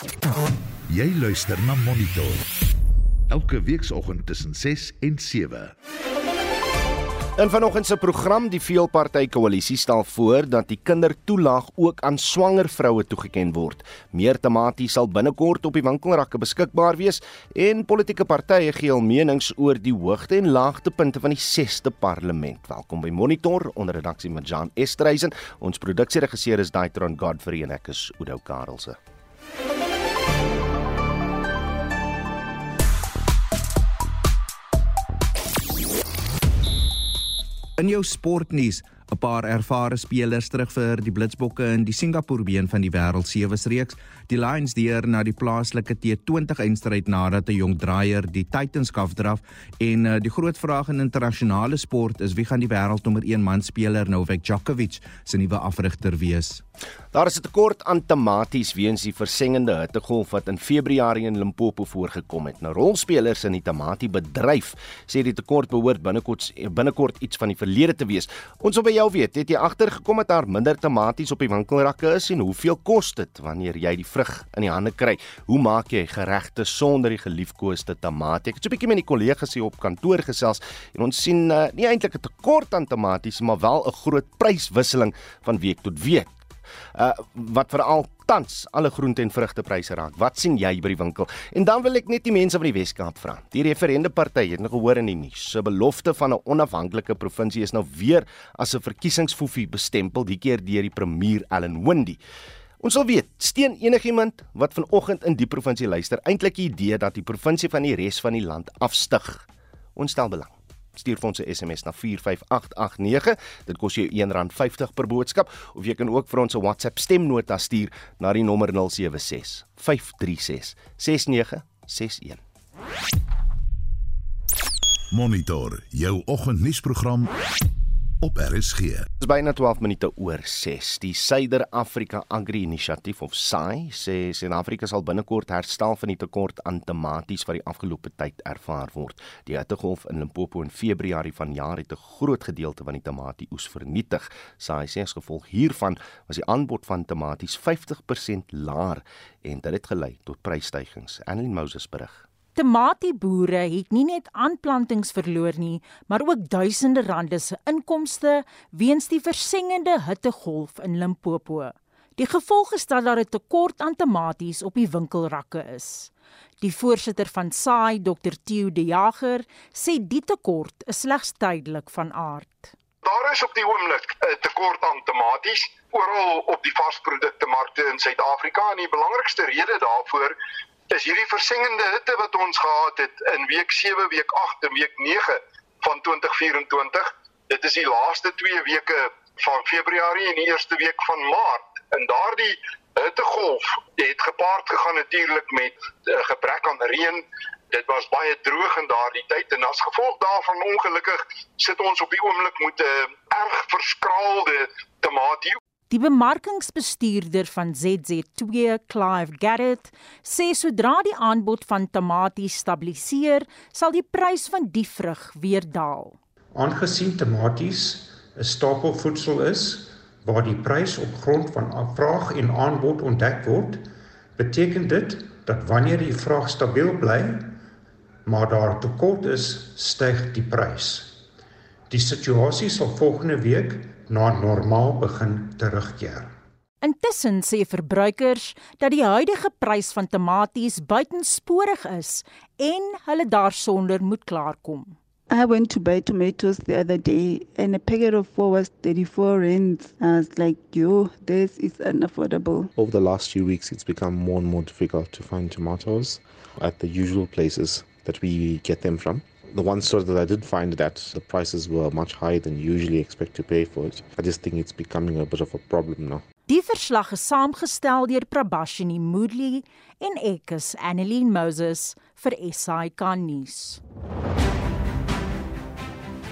Jy luister na Monitor. Elke weekoggend tussen 6 en 7. In vanoggend se program, die veelpartytjie-koalisie stel voor dat die kindertoelaag ook aan swanger vroue toegeken word. Meer tamatie sal binnekort op die winkelrakke beskikbaar wees en politieke partye gee hul menings oor die hoogte en laagtepunte van die 6de parlement. Welkom by Monitor onder redaksie met Jan Estreisen. Ons produksieregisseur is Daitron Godfrey en ek is Udo Karelse. In jou sportnuus, 'n paar ervare spelers terug vir die Blitsbokke in die Singaporebeen van die Wêreld Sewesreeks. Die Lions deur na die plaaslike T20 eindstryd nadat 'n jong draaier die Titans afdraf en die groot vraag in internasionale sport is wie gaan die wêreldnommer 1 man speler Novak Djokovic se nuwe afrigter wees. Daar is 'n tekort aan tamaties weens die versengende hittegolf wat in Februarie in Limpopo voorgekom het. Nou rolspelers in die tamatiebedryf sê die tekort behoort binnekort iets van die verlede te wees. Ons wil by jou weet, het jy agtergekom dat daar minder tamaties op die winkelrakke is en hoeveel kos dit wanneer jy die vrug in die hande kry? Hoe maak jy geregte sonder die geliefkoeste tamatie? Ek het so 'n bietjie met die kollegas hier op kantoor gesels en ons sien nie eintlik 'n tekort aan tamaties, maar wel 'n groot pryswisseling van week tot week. Wat veral tans alle groente- en vrugtepryse raak. Wat sien jy by die winkel? En dan wil ek net die mense van die Weskaap vra. Die referendumparty het nog gehoor in die nuus. Se belofte van 'n onafhanklike provinsie is nou weer as 'n verkiesingsfoefie bestempel, die keer deur die premier Alan Windey. Ons wil weet, steun enigiemand wat vanoggend in die provinsie luister eintlik die idee dat die provinsie van die res van die land afstyg? Ons stel belang. Stuur vir ons 'n SMS na 45889. Dit kos jou R1.50 per boodskap. Of jy kan ook vir ons 'n WhatsApp stemnota stuur na die nommer 076 536 6961. Monitor, jou oggendnuusprogram op RSG. Dit is byna 12 minute oor 6. Die Suider-Afrika Agri-inisiatief of SAI sê Suid-Afrika sal binnekort herstel van die tekort aan tamaties wat die afgelope tyd ervaar word. Die hittegolf in Limpopo in Februarie vanjaar het 'n groot gedeelte van die tamatieoes vernietig. SAI sê as gevolg hiervan was die aanbod van tamaties 50% laer en dit het gelei tot prysstygings. Annelien Moses berig. Tamatieboere het nie net aanplantings verloor nie, maar ook duisende rande se inkomste weens die versengende hittegolf in Limpopo. Die gevolg is dat daar 'n tekort aan tamaties op die winkelrakke is. Die voorsitter van SAI, Dr. Theo De Jager, sê die tekort is slegs tydelik van aard. Daar is op die oomblik 'n tekort aan tamaties oral op die varsproduktemarkte in Suid-Afrika en die belangrikste rede daarvoor is hierdie versengende hitte wat ons gehad het in week 7, week 8 en week 9 van 2024. Dit is die laaste 2 weke van Februarie en die eerste week van Maart. En daardie hittegolf het gepaard gegaan natuurlik met gebrek aan reën. Dit was baie droog in daardie tyd en as gevolg daarvan ongelukkig sit ons op die oomblik met 'n erg verskraalde tamatie. Die bemarkingsbestuurder van ZZ2, Clive Garrett, sê sodra die aanbod van tamaties stabiliseer, sal die prys van die vrug weer daal. Aangesien tamaties 'n stapelvoedsel is, waar die prys op grond van vraag en aanbod ontdek word, beteken dit dat wanneer die vraag stabiel bly, maar daar tekort is, styg die prys. Die situasie sal volgende week na normaal begin terugkeer. Intussen sê verbruikers dat die huidige prys van tamaties buitensporig is en hulle daarsonder moet klaarkom. I went to buy tomatoes the other day and a packet of 4 was 34 rands. I was like, yo, this is unaffordable. Over the last few weeks, it's become more and more difficult to find tomatoes at the usual places that we get them from. The one store that I did find that the prices were much higher than you usually expect to pay for it. I just think it's becoming a bit of a problem now. Die verslag is saamgestel deur Prabashini Moodley en ek is Annelien Moses vir SAK nuus.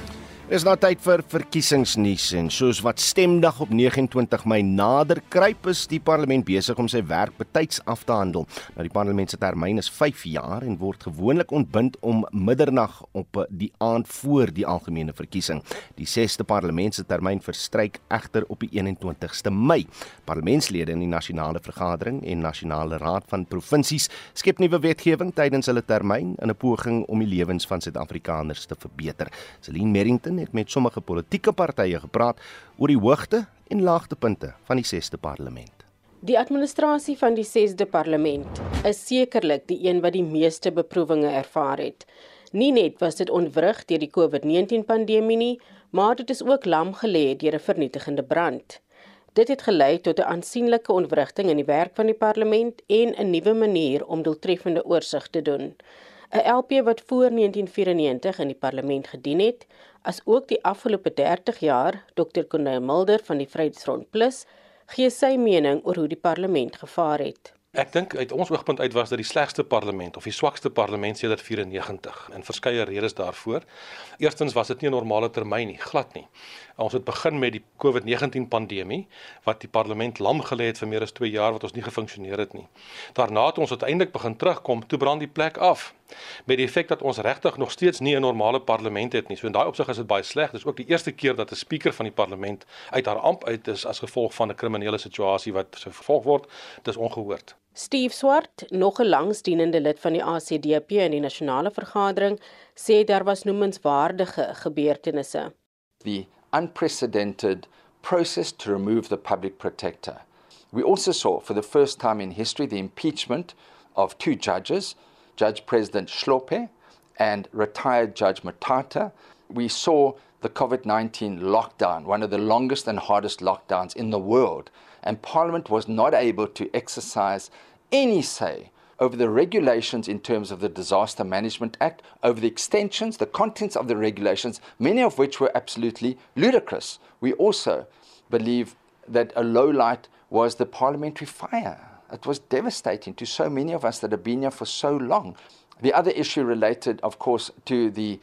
Dis nou tyd vir verkiesingsnuus en soos wat stemdag op 29 Mei nader kruip, is die parlement besig om sy werk betyds af te handel. Nou, die parlement se termyn is 5 jaar en word gewoonlik ontbind om middernag op die aand voor die algemene verkiesing. Die 6de parlement se termyn verstryk egter op die 21ste Mei. Parlementslede in die nasionale vergadering en nasionale raad van provinsies skep nuwe wetgewing tydens hulle termyn in 'n poging om die lewens van Suid-Afrikaners te verbeter. Celine Merrington het met sommige politieke partye gepraat oor die hoogte en laagtepunte van die 6de parlement. Die administrasie van die 6de parlement is sekerlik die een wat die meeste beproewinge ervaar het. Nie net was dit ontwrig deur die COVID-19 pandemie nie, maar dit is ook lam gelê deur 'n vernietigende brand. Dit het gelei tot 'n aansienlike ontwrigting in die werk van die parlement en 'n nuwe manier om doeltreffende oorsig te doen. 'n LP wat voor 1994 in die parlement gedien het, as ook die afgelope 30 jaar, Dr. Corneille Mulder van die Vryheidsfront Plus, gee sy mening oor hoe die parlement gevaar het. Ek dink uit ons oogpunt uit was dit die slegste parlement of die swakste parlement sedert 94 en verskeie redes daarvoor. Eerstens was dit nie 'n normale termyn nie, glad nie. Ons het begin met die COVID-19 pandemie wat die parlement lam gelê het vir meer as 2 jaar wat ons nie gefunksioneer het nie. Daarna het ons uiteindelik begin terugkom, toe brand die plek af. Met die effek dat ons regtig nog steeds nie 'n normale parlement het nie. So in daai opsig is dit baie sleg. Dis ook die eerste keer dat 'n spreker van die parlement uit haar amp uit is as gevolg van 'n kriminele situasie wat vervolg word. Dis ongehoord. Steve Swart, nog 'n langsdienende lid van die ACDP in die nasionale vergadering, sê daar was noemenswaardige gebeurtenisse. The unprecedented process to remove the public protector. We also saw, for the first time in history, the impeachment of 2 judges, Judge President Hlophe and retired Judge Matata. We saw the COVID-19 lockdown, one of the longest and hardest lockdowns in the world, and Parliament was not able to exercise any say over the regulations in terms of the Disaster Management Act, over the extensions, the contents of the regulations, many of which were absolutely ludicrous. We also believe that a lowlight was the parliamentary fire. It was devastating to so many of us that have been here for so long. The other issue related, of course, to the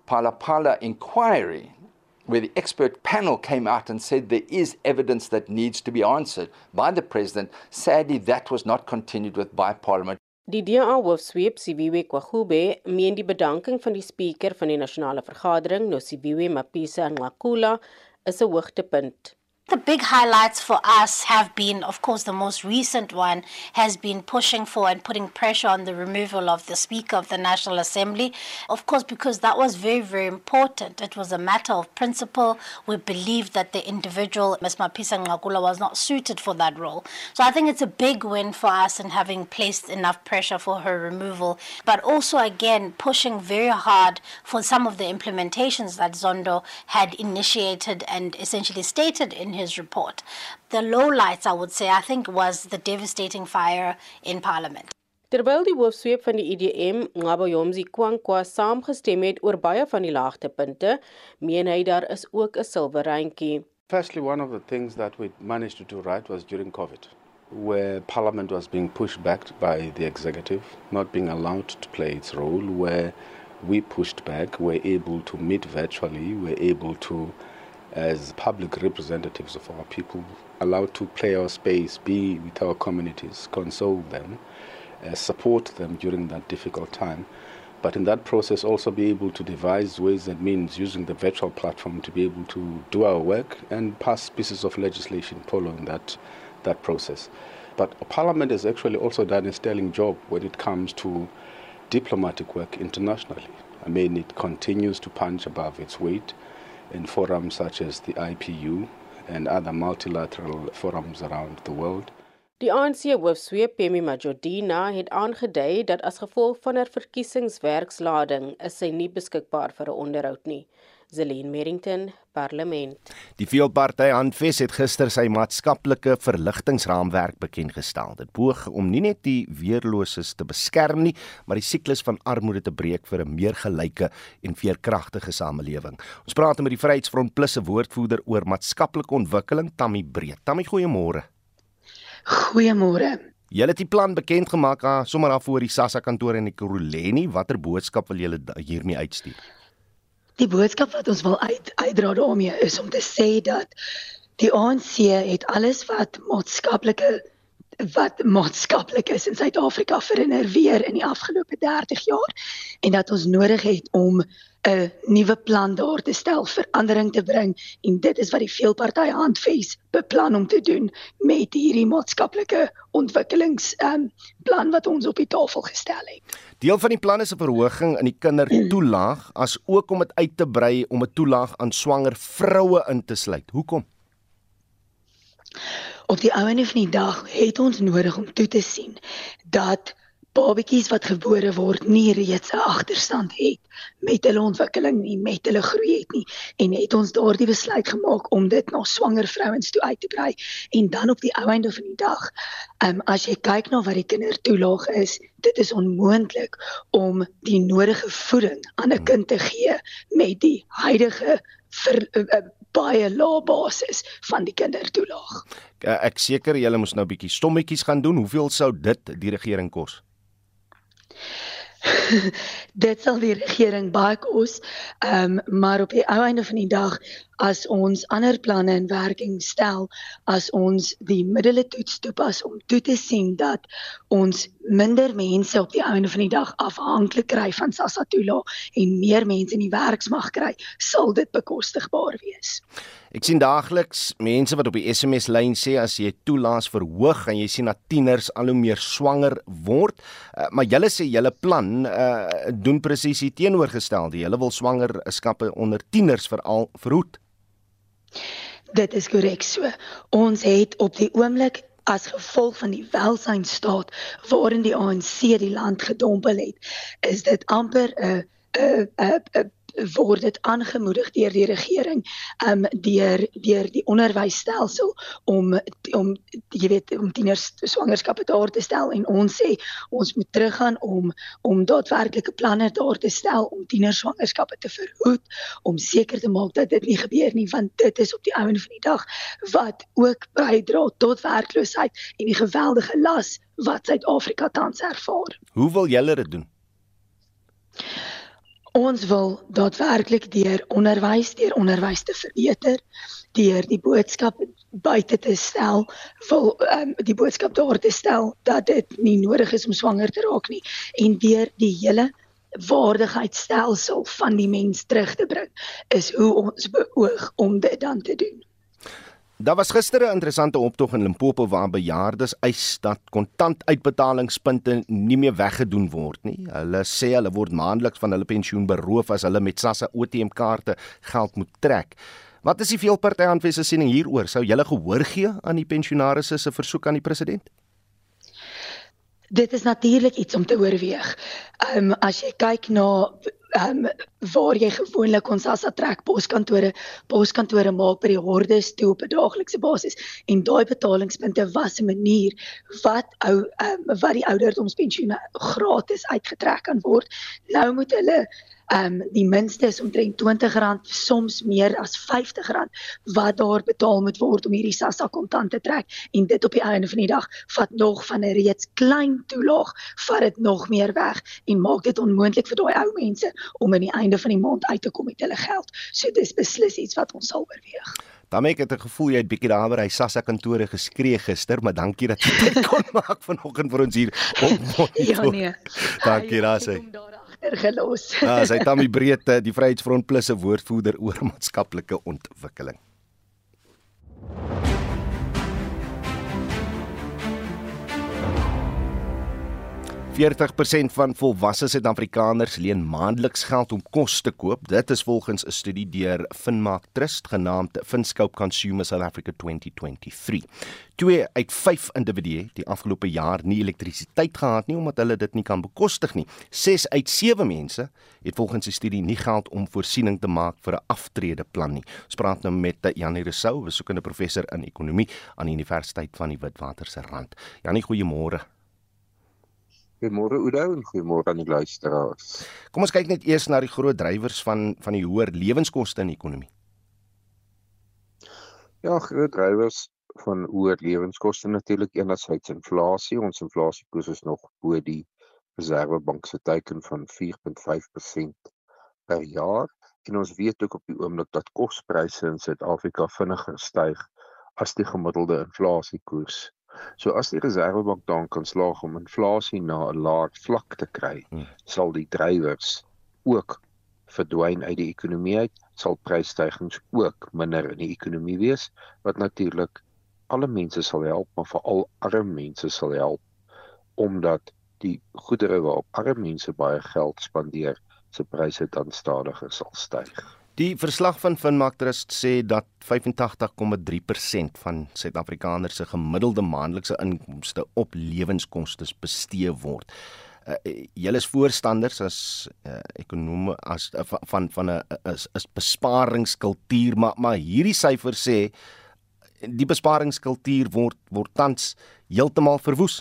Phala inquiry, where the expert panel came out and said there is evidence that needs to be answered by the President. Sadly, that was not continued with by Parliament. Die DA-hoofsweep, Siviwe Kwagube, meen die bedanking van die spreker van die nasionale vergadering, Nosiviwe Mapisa-Nqakula, is 'n hoogtepunt. The big highlights for us have been, of course, the most recent one has been pushing for and putting pressure on the removal of the Speaker of the National Assembly. Of course, because that was very, very important. It was a matter of principle. We believed that the individual, Ms. Mapisa-Nqakula, was not suited for that role. So I think it's a big win for us in having placed enough pressure for her removal. But also, again, pushing very hard for some of the implementations that Zondo had initiated and essentially stated in his report. The lowlights, I would say, I think, was the devastating fire in Parliament. Terwyl die hoofsweep van die IDM, Ngabanyomzi Kwankwa, saamgestem het oor baie van die laagtepunte, meen hy daar is ook 'n silwerrandjie. Firstly, one of the things that we managed to do right was during COVID, where Parliament was being pushed back by the executive, not being allowed to play its role, where we pushed back, were able to meet virtually, were able to, as public representatives of our people, allowed to play our space, be with our communities, console them, support them during that difficult time. But in that process also be able to devise ways and means using the virtual platform to be able to do our work and pass pieces of legislation following that process. But Parliament has actually also done a sterling job when it comes to diplomatic work internationally. I mean, it continues to punch above its weight in forums such as the IPU and other multilateral forums around the world. Die ANC-hoofsweep Pemi Majodina het aangedui dat as gevolg van haar verkiesingswerkslading is sy nie beskikbaar vir 'n onderhoud nie. Celine Merrington, Parlement. Die veelparty Handves het gister sy maatskaplike verligtingsraamwerk bekendgestel. Dit poog om nie net die weerloses te beskerm nie, maar die siklus van armoede te breek vir 'n meer gelyke en veerkragtige samelewing. Ons praat met die Vryheidsfront Plus se woordvoerder oor maatskaplike ontwikkeling, Tammy Breed. Tammy, goeiemôre. Goeiemôre. Julle het die plan bekend gemaak sommer af voor die SASSA kantoor in Ekurhuleni. Watter boodskap wil julle hiermee uitstuur? Die boodskap wat ons wil uitdra daarmee is om te sê dat die ANC het alles wat maatskaplik is in Suid-Afrika verinnerweer in die afgelope 30 jaar en dat ons nodig het om 'n nuwe plan daar te stel, verandering te bring en dit is wat die veelpartye handves beplan om te doen met hierdie maatskaplike ontwikkelingsplan wat ons op die tafel gestel het. Deel van die plan is 'n verhoging in die kindertoelaag, as ook om dit uit te brei om 'n toelaag aan swanger vroue in te sluit. Hoekom? Op die einde van die dag het ons nodig om toe te sien dat babatjies wat gebore word nie reeds 'n agterstand het met hulle ontwikkeling nie, met hulle groei het nie, en het ons daardie besluit gemaak om dit na swanger vrouens toe uit te brei. En dan op die einde van die dag, as jy kyk na wat die kindertoelaag is, dit is onmoontlik om die nodige voeding aan 'n kind te gee met die huidige baie lae basis van die kindertoelaag. Ek seker julle moes nou 'n bietjie stommetjies gaan doen. Hoeveel sou dit die regering kos? Dit sal die regering baie kos, maar op die einde van die dag, as ons ander planne in werking stel, as ons die middele toepas om toe te sien dat ons minder mense op die einde van die dag afhanklik kry van SASSA toelaag en meer mense in die werksmag kry, sal dit bekostigbaar wees. Ek sien daagliks mense wat op die SMS-lyn sê as jy toelaas verhoog en jy sien dat tieners al hoe meer swanger word, maar julle sê julle plan doen presies die teenoorgestelde. Julle wil swangerskappe onder tieners veral verhoed. Dit is korrek so. Ons het op die oomblik as gevolg van die welsynstaat waarin die ANC die land gedompel het, is dit amper word dit aangemoedig deur die regering deur die onderwysstelsel om tieners swangerskappe daar te stel, en ons sê ons moet teruggaan om daadwerklike planne daar te stel om tieners swangerskappe te verhoed, om seker te maak dat dit nie gebeur nie, want dit is op die einde van die dag wat ook bydra tot werkloosheid en die geweldige las wat Suid-Afrika tans ervaar. Hoe wil julle dit doen? Ons wil daadwerklik deur onderwys te verbeter, deur die boodskap buite te stel, die boodskap daar te stel dat dit nie nodig is om swanger te raak nie, en deur die hele waardigheidsstelsel van die mens terug te bring, is hoe ons beoog om dit dan te doen. Daar was gister 'n interessante optog in Limpopo waar bejaardes eis dat kontantuitbetalingspunte nie meer weggedoen word nie. Hulle sê hulle word maandeliks van hulle pensioen beroof as hulle met SASSA ATM-kaarte geld moet trek. Wat is die veelparty handves se siening hieroor? Sou julle gehoor gee aan die pensionaarsse se versoek aan die president? Dit is natuurlik iets om te oorweeg. As jy kyk na waar jy gewoonlik ons SASSA trek, poskantore maak by die hordes toe op 'n daaglikse basis, en daai betalingspunte was 'n manier wat die ouderdomspensioene gratis uitgetrek kan word. Nou moet hulle die minste is omtrent R20, soms meer as R50 wat daar betaal moet word om hierdie SASSA kontant te trek, en dit op die einde van die dag vat nog van 'n reeds klein toelaag, vat dit nog meer weg en maak dit onmoontlik vir daai ou mense om aan die einde van die maand uit te kom met hulle geld. So dis beslis iets wat ons sal oorweeg. Daarmee ek het 'n gevoel jy het bietjie daar by SASSA kantore geskree gister, maar dankie dat jy dit kon maak vanoggend vir ons hier op Monitor. Ja nee. Dankie Rassie. Gelos. Sy Tammy Breed, die Vryheidsfront Plus se woordvoerder oor maatskaplike ontwikkeling. % van volwasse Suid-Afrikaners leen maandeliks geld om kos te koop. Dit is volgens 'n studie deur Finmark Trust genaamd Finscope Consumer South Africa 2023. 2 uit 5 individue het die afgelope jaar nie elektrisiteit gehad nie omdat hulle dit nie kan bekostig nie. 6 uit 7 mense het volgens die studie nie geld om voorsiening te maak vir 'n aftredeplan nie. Ons praat nou met Janie Rousseau, besoekende professor in ekonomie aan die Universiteit van die Witwatersrand. Janie, goeiemôre. Goeiemôre Oudo en goeiemôre aan die luisteraars. Kom ons kyk net eers na die groot drywers van die hoër lewenskoste in die ekonomie. Ja, groot drywers van hoër lewenskoste natuurlik enerzijds inflasie. Ons inflasiekoers is nog bo die Reservebank se teiken van 4.5% per jaar. En ons weet ook op die oomblik dat kospryse in Suid-Afrika vinniger styg as die gemiddelde inflasiekoers. So as die Reserwebank dan kan slaag om inflasie na 'n laer vlak te kry, sal die drywers ook verdwyn uit die ekonomie uit, sal prysstygings ook minder in die ekonomie wees, wat natuurlik alle mense sal help, maar veral arme mense sal help, omdat die goedere waarop arme mense baie geld spandeer, se pryse dan stadiger sal styg. Die verslag van Finmark Trust sê dat 85,3% van Suid-Afrikaners se gemiddelde maandelikse inkomste op lewenskostes bestee word. Julle is voorstanders as ekonome van 'n besparingskultuur, maar hierdie syfer sê die besparingskultuur word tans heeltemal verwoes.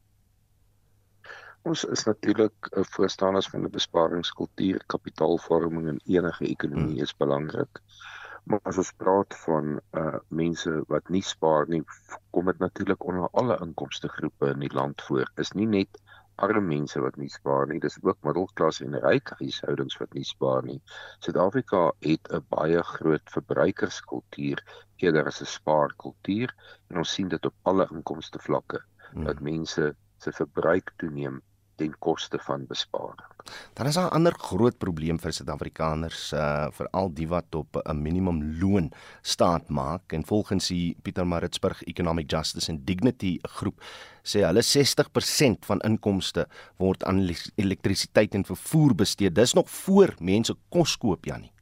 Ons is natuurlik voorstanders van 'n besparingskultuur. Kapitaalvorming in enige ekonomie is belangrik. Maar as ons praat van mense wat nie spaar nie, kom dit natuurlik onder alle inkomstegroepe in die land voor. Is nie net arme mense wat nie spaar nie, dis ook middelklas en ryk huishoudings wat nie spaar nie. Suid-Afrika het 'n baie groot verbruikerskultuur eerder as 'n spaarkultuur, en ons sien dit op alle inkomstevlakke, dat mense se verbruik toeneem ten koste van besparing. Dan is daar 'n ander groot probleem vir Suid-Afrikaners, veral die wat op 'n minimumloon staat maak, en volgens die Pietermaritzburg Economic Justice and Dignity groep sê hulle 60% van inkomste word aan elektrisiteit en vervoer bestee. Dis nog voor mense kos koop, Janie.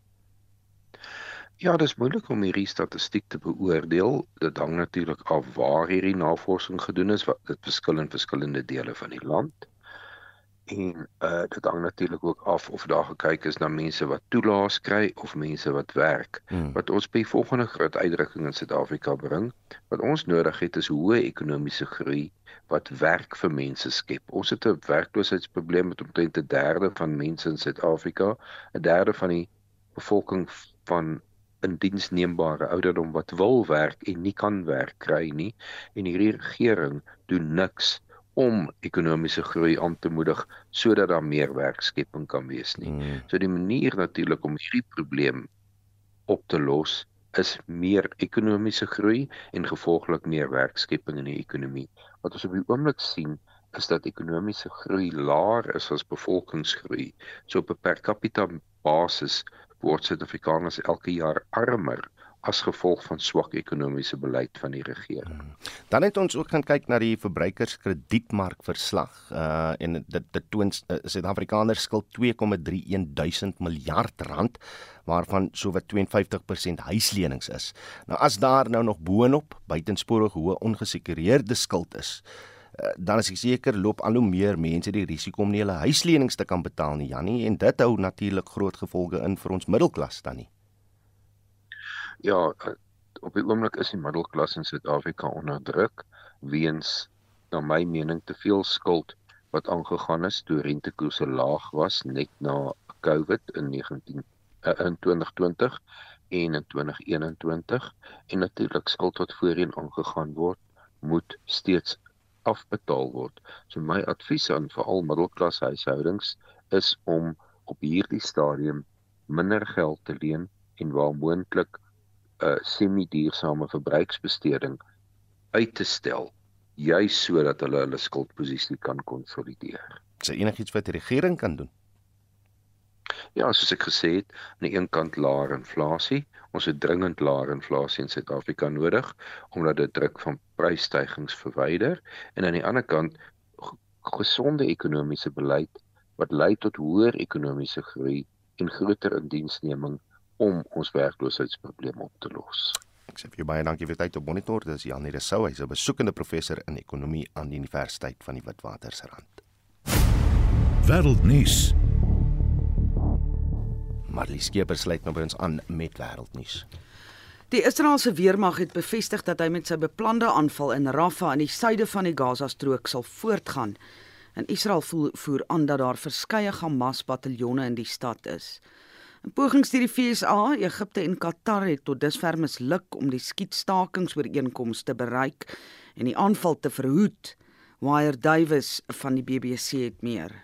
Ja, dis moeilik om hierdie statistiek te beoordeel. Dit hang natuurlik af waar hierdie navorsing gedoen is, wat dit verskil in verskillende dele van die land. En dit hang natuurlik ook af of daar gekyk is na mense wat toelaas kry of mense wat werk. Wat ons by volgende groot uitdrukking in Suid-Afrika bring, wat ons nodig het is hoë ekonomiese groei wat werk vir mense skep. Ons het 'n werkloosheidsprobleem met omtrent 1/3 van mense in Suid-Afrika, 1/3 van die bevolking van in diensneembare ouderdom wat wil werk en nie kan werk kry nie, en hierdie regering doen niks om ekonomiese groei aan te moedig sodat daar meer werkskepping kan wees nie. So die manier natuurlik om hierdie probleem op te los is meer ekonomiese groei en gevolglik meer werkskepping in die ekonomie. Wat ons op die oomblik sien is dat ekonomiese groei laer is as bevolkingsgroei. So op 'n per capita basis word Suid-Afrikaners elke jaar armer as gevolg van swak ekonomiese beleid van die regering. Dan het ons ook gaan kyk na die verbruikerskredietmarkverslag en dit toon Suid-Afrikaners skuld 2,31 miljard rand, waarvan sowat 52% huislenings is. Nou as daar nou nog boonop buitensporig hoë ongesekureerde skuld is, dan is ek seker loop al hoe meer mense die risiko om nie hulle huislenings te kan betaal nie, Janie, en dit hou natuurlik groot gevolge in vir ons middelklas dan nie. Ja, op die oomblik is die middelklas in Suid-Afrika onder druk weens, na my mening, te veel skuld wat aangegaan is toe rentekoerse laag was net na COVID in 2020 en in 2021, en natuurlik skuld wat voorheen aangegaan word, moet steeds afbetaal word. So my advies aan veral middelklas huishoudings is om op hierdie stadium minder geld te leen en waar moontlik semi-duursame verbruiksbesteding uit te stel, juis sodat hulle skuldposisie kan konsolideer. Is daar enigiets wat die regering kan doen? Ja, soos ek gesê het, aan die een kant laer inflasie. Ons het dringend laer inflasie in Suid-Afrika nodig, omdat dit druk van prysstygings verwyder, en aan die ander kant gesonde ekonomiese beleid wat lei tot hoër ekonomiese groei en groter indiensneming om ons werkloosheidsprobleem op te los. Ek sê vir jou baie dankie vir tyd op Monitor. Dis Janie Rousseau, hy's 'n besoekende professor in ekonomie aan die Universiteit van die Witwatersrand. Wêreldnuus. Marlies Skeper sluit nou by ons aan met wêreldnuus. Die Israeliese weermag het bevestig dat hy met sy beplande aanval in Rafah in die suide van die Gaza-strook sal voortgaan. En Israel voer aan dat daar verskeie Hamas-bataljone in die stad is. 'n Pogings deur die VSA, Egipte en Qatar het tot dusver misluk om die skietstakingsooreeenkoms te bereik en die aanval te verhoed. Wire Davis van die BBC het meer.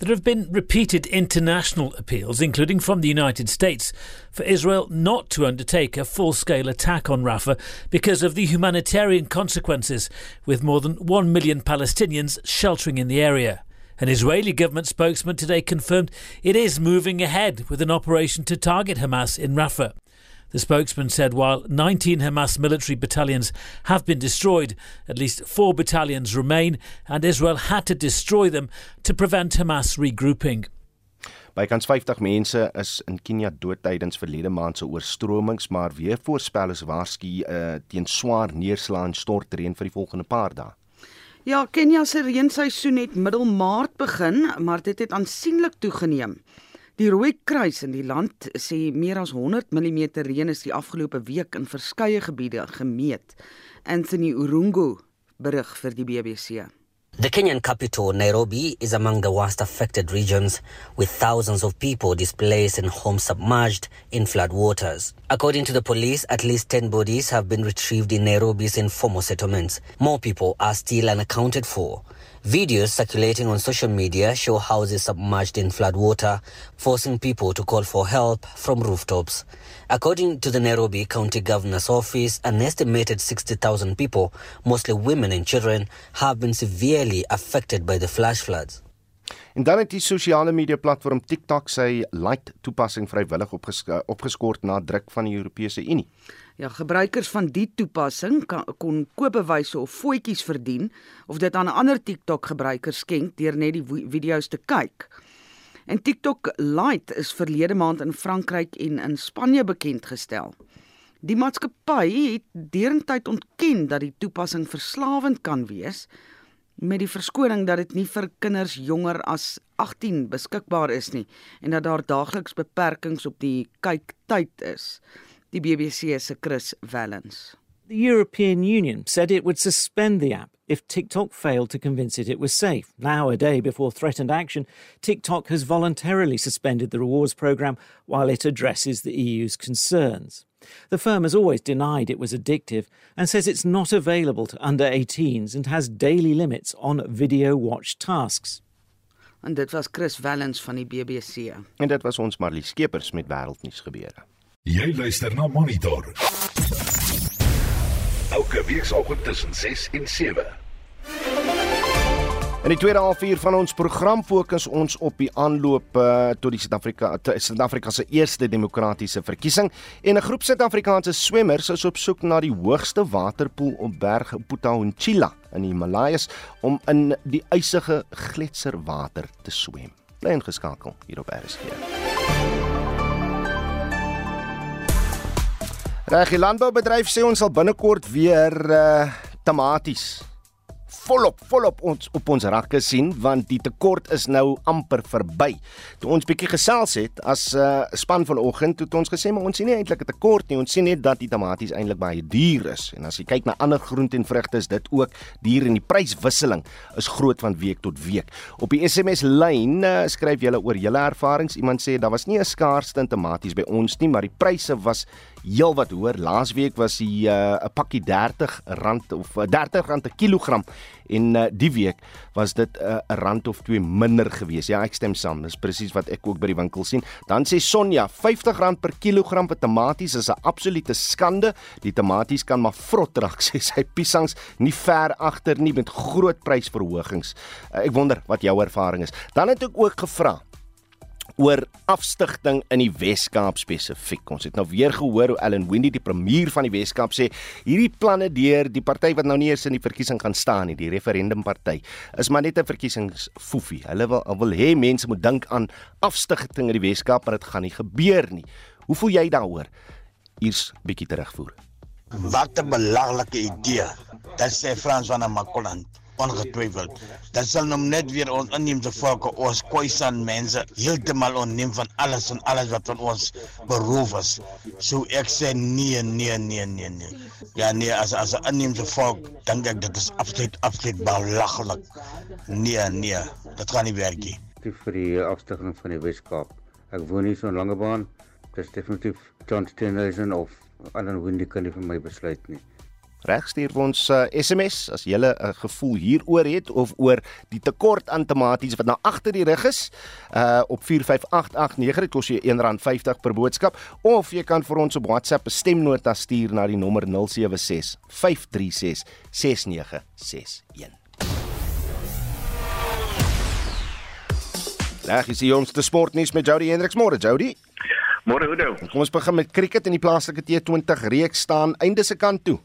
There have been repeated international appeals, including from the United States, for Israel not to undertake a full-scale attack on Rafah because of the humanitarian consequences, with more than 1 million Palestinians sheltering in the area. An Israeli government spokesman today confirmed it is moving ahead with an operation to target Hamas in Rafah. The spokesman said while 19 Hamas military battalions have been destroyed, at least 4 battalions remain, and Israel had to destroy them to prevent Hamas regrouping. Bykans 50 mense is in Kenia dood tydens verlede maand se oorstromings, maar weervoorspellers waarsku teen swaar neerslae en stortreën vir die volgende paar dae. Ja, Kenia se reenseisoen het middel Maart begin, maar dit het aansienlik toegeneem. Die Rooi Kruis in die land sê meer as 100 mm reën is die afgelope week in verskeie gebiede gemeet. Anthony Urungu berig vir die BBC. The Kenyan capital, Nairobi, is among the worst affected regions, with thousands of people displaced and homes submerged in floodwaters. According to the police, at least 10 bodies have been retrieved in Nairobi's informal settlements. More people are still unaccounted for. Videos circulating on social media show houses submerged in floodwater, forcing people to call for help from rooftops. According to the Nairobi County Governor's Office, an estimated 60,000 people, mostly women and children, have been severely affected by the flash floods. En dan het die sosiale media platform TikTok sy light toepassing vrywillig opgeskort na druk van die Europese Unie. Ja, gebruikers van die toepassing kon koopbewyse of voetjies verdien of dit aan 'n ander TikTok gebruikers skenk deur net die video's te kyk. En TikTok Lite is verlede maand in Frankryk en in Spanje bekend gestel. Die maatskappy het derentyd ontken dat die toepassing verslawend kan wees, met die verskoning dat dit nie vir kinders jonger as 18 beskikbaar is nie en dat daar daagliks beperkings op die kyktyd is. Die BBC se Chris Valens. The European Union said it would suspend the app if TikTok failed to convince it was safe. Now, a day before threatened action, TikTok has voluntarily suspended the rewards program while it addresses the EU's concerns. The firm has always denied it was addictive and says it's not available to under 18s and has daily limits on video watch tasks. En dit was Chris Valens van die BBC. En dit was ons Marlies Skeepers met wêreldnuus gebeure. Jy luister na Monitor. Elke weekoggend tussen 6 en 7. In die tweede halfuur van ons program fokus ons op die aanloop tot die Suid-Afrika se eerste demokratiese verkiesing en 'n groep Suid-Afrikaanse swemmers is op soek na die hoogste waterpoel op berg Putawunchila in die Himalayas om in die ysige gletserwater te swem. Bly ingeskakel hier op RSG. Die landboubedryf sê ons sal binnekort weer tamaties volop ons op ons rakke sien, want die tekort is nou amper verby. Toe ons bietjie gesels het as span vanoggend, het ons gesê maar ons sien nie eintlik 'n tekort nie, ons sien net dat die tamaties eintlik baie duur is. En as jy kyk na ander groente en vrugte is dit ook duur en die pryswisseling is groot van week tot week. Op die SMS lyn skryf julle oor julle ervarings. Iemand sê daar was nie 'n skaarste in tamaties by ons nie, maar die pryse was heel wat hoër. Laasweek was die 'n pakkie R30 of R30 'n kilogram en die week was dit 'n rand of 2 minder gewees. Ja, ek stem saam. Dis presies wat ek ook by die winkel sien. Dan sê Sonja, R50 per kilogram vir tamaties is 'n absolute skande. Die tamaties kan maar vrot raak, sê sy. Piesangs nie ver agter nie met groot prysverhogings. Ek wonder wat jou ervaring is. Dan het ek ook gevra oor afstigting in die Wes-Kaap spesifiek. Ons het nou weer gehoor hoe Alan Windey, die premier van die Wes-Kaap, sê hierdie planne deur die party wat nou nie eers in die verkiesing gaan staan nie, die referendumparty, is maar net 'n verkiesingsfoefie. Hulle wil hê mense moet dink aan afstigting in die Wes-Kaap, maar dit gaan nie gebeur nie. Hoe voel jy daaroor? Hier's bietjie terugvoer. Wat 'n belaglike idee. Dat sê Frans van Makoland. Ongetwijfeld. Dat zal nou net weer ons inneemde volken, ons Khoisan mensen, helemaal ontneem van alles en alles wat van ons beroof is. Zo ik zei nee. Ja nee, als een inneemde volk, denk ik dat is absoluut belachelijk. Nee, dat gaat niet werken. Voor die afstigting van die Wes-Kaap. Ik woon hier zo'n lange baan. Dat is definitief John Steenhuisen of Alan Windey kan nie vir my besluit nie. Reg, stuur vir ons SMS as jy 'n gevoel hieroor het of oor die tekort aan tomaties wat nou agter die rug is op 45889. Dit kos jy R1.50 per boodskap, of jy kan vir ons op WhatsApp 'n stemnota stuur na die nommer 076 536 6961. Reg, is die jongste sportnuus met Jody Hendriks. Môre Jody. Môre Oudo. Kom ons begin met cricket. In die plaaslike T20 reeks staan einde se kant toe.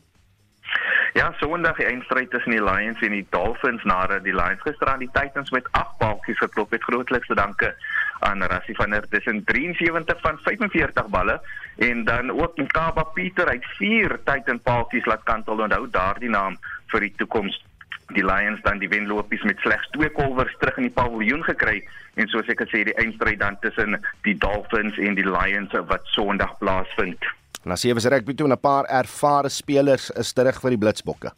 Ja, Sondag die eindstryd tussen die Lions en die Dolphins, nadat die Lions gister aan die Titans met 8 paaltjies geklop het, grootliks te danke aan Rassie van der tussen 73 van 45 balle, en dan ook Nkaba Pieter uit 4 Titan paaltjies laat kantel. Onthou daardie naam vir die toekoms. Die Lions dan die wenlopies met slegs 2 kolwers terug in die paviljoen gekry, en soos ek gesê, die eindstryd dan tussen die Dolphins en die Lions wat Sondag plaasvind. Na 7 rugby toe, 'n paar ervare spelers is terug vir die Blitsbokke.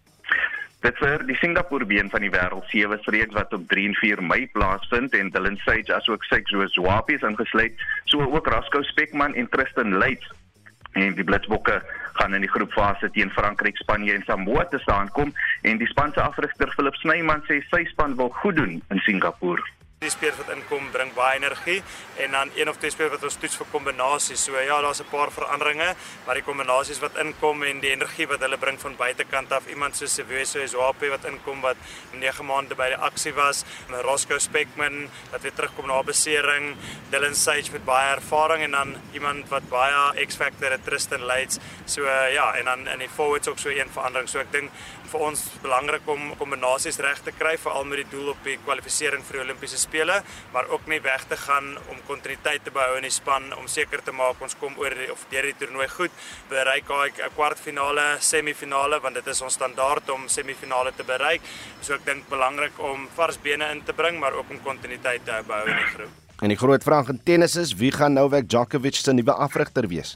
Dit vir die Singapore been van die wêreld 7 reeks wat op 3 en 4 Mei plaasvind, en Dylan Sage asook Sykes Zwapi is ingesluit, so ook Rasco Spekman en Tristan Leitz. En die Blitsbokke gaan in die groepfase teen Frankryk, Spanje en Samoa te staan kom, en die spanse afrigter Philip Snyman sê sy span wil goed doen in Singapore. Die spelers wat inkom bring baie energie, en dan 1 of 2 spelers wat ons toets vir kombinasies. So ja, daar's 'n paar veranderinge, maar die kombinasies wat inkom en die energie wat hulle bring van buitekant af, iemand soos Seweso Zwapi wat inkom wat 9 maande by die aksie was, Roscoe Spekman wat weer terugkom na besering, Dylan Sage met baie ervaring, en dan iemand wat baie X-factor het, Tristan Leitz. So ja, en dan in die forwards ook so 1 verandering. So ek dink vir ons belangrik om kombinasies reg te kry, veral met die doel op die kwalifisering vir die Olimpiese spele, maar ook nie weg te gaan om kontinuïteit te behou in die span, om seker te maak ons kom oor deur die toernooi goed, bereik 'n kwartfinale, semifinale, want dit is ons standaard om semifinale te bereik. So ek dink belangrik om vars bene in te bring, maar ook om kontinuïteit te behou in die groep. En die groot vraag in tennis is, wie gaan Novak Djokovic se nuwe afrigter wees?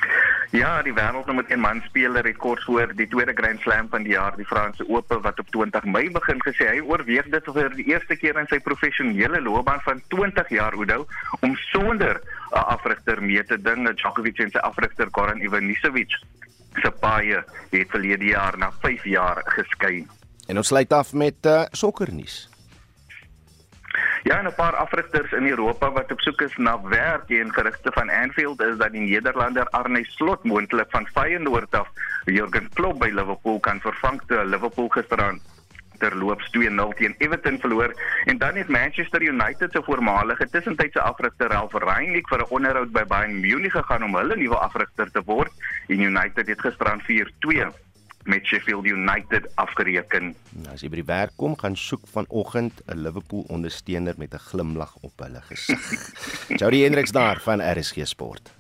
Ja, die wêreldnommer 1 manspeler het kort voor die tweede Grand Slam van die jaar, die Franse Ope, wat op 20 Mei begin, gesê hy oorweeg dit vir die eerste keer in sy professionele loopbaan van 20 jaar, Oudo, om sonder 'n afrigter mee te ding. Djokovic en sy afrigter Goran Ivanisevic se paai het verlede jaar na 5 jaar geskei. En ons sluit af met sokkernuus. Ja, en 'n paar afrigters in Europa wat op soek is na werk, en gerugte van Anfield is dat die Nederlander Arne Slot moontlik van Feyenoord af Jurgen Klopp by Liverpool kan vervang, toe Liverpool gisteraan terloops 2-0 teen Everton verloor. En dan het Manchester United se voormalige tussentydse afrigter Ralf Rangnick vir 'n onderhoud by Bayern Munich gegaan om hulle nuwe afrigter te word. En United het gisteraan 4-2 met Sheffield United afgereken. Nou, as jy by die werk kom, gaan soek vanoggend 'n Liverpool ondersteuner met 'n glimlag op hulle gesig. Jody Hendriks daar van RSG Sport.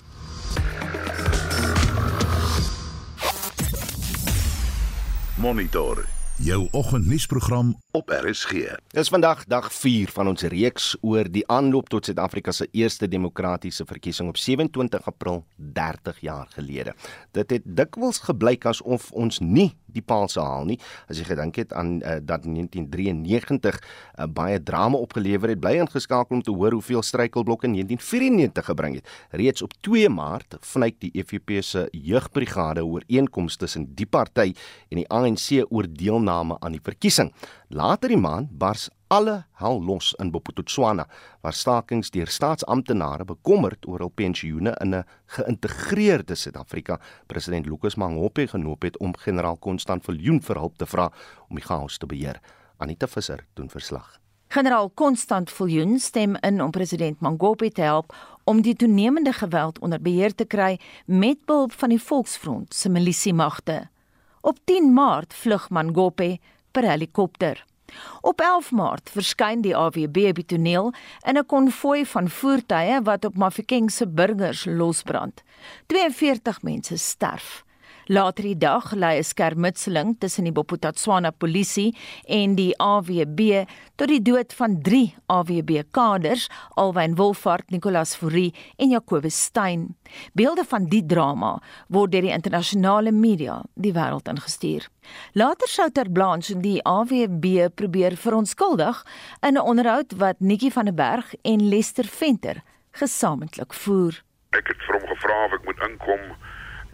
Monitor, jou oggendnuusprogram op RSG. Dis vandag dag 4 van ons reeks oor die aanloop tot Suid-Afrika se eerste demokratiese verkiesing op 27 April 30 jaar gelede. Dit het dikwels geblyk asof ons nie die paal sou haal nie. As jy gedink het aan dat 1993 baie drama opgelewer het, bly ingeskakel om te hoor hoeveel struikelblokke 1994 gebring het. Reeds op 2 Maart vnyk die EFF se jeugbrigade ooreenkoms tussen die party en die ANC oor deelname aan die verkiesing. Later die maand bars alle hel los in Bophuthatswana, waar stakings deur staatsamptenare bekommerd oor hul pensioene in 'n geïntegreerde Suid-Afrika president Lucas Mangophe genoop het om generaal Constant Viljoen vir hulp te vra om die chaos te beheer. Anita Visser doen verslag. Generaal Constant Viljoen stem in om president Mangophe te help om die toenemende geweld onder beheer te kry met behulp van die Volksfront se milisiemagte. Op 10 Maart vlug Mangophe per helikopter. Op 11 Maart verskyn die AWB op die toneel in 'n konvooi van voertuie wat op Mafeking se burgers losbrand. 42 mense sterf. Later die dag lei 'n skermutseling tussen die Bophuthatswana polisie en die AWB tot die dood van 3 AWB-kaders, Alwyn Wolfhard, Nicolas Fourie en Jacobus Steyn. Beelde van die drama word deur die internasionale media die wêreld ingestuur. Later sou Ter Blanche die AWB probeer verontskuldig in 'n onderhoud wat Nikki van der Berg en Lester Venter gesamentlik voer. Ek het vir hom gevra of ek moet inkom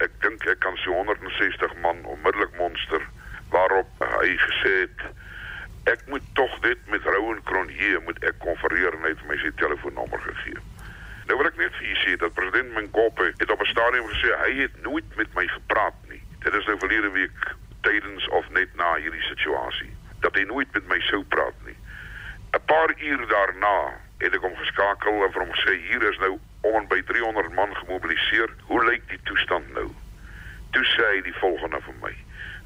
ek dink ek kan so 160 man onmiddellik monster, waarop hy gesê het, ek moet tog net met Rowan Cronje moet ek konfereer en hy het my sy telefoonnommer gegee. Nou wil ek net vir u sê dat president Mangope het op 'n stadium gesê hy het nooit met my gepraat nie. Dit is nou verlede week tydens of net na hierdie situasie, dat hy nooit met my sou praat nie. 'n Paar uur daarna het ek hom geskakel en vir hom gesê, hier is nou om en by 300 man gemobiliseer, hoe lyk die toestand nou? Toe sê hy die volgende vir my,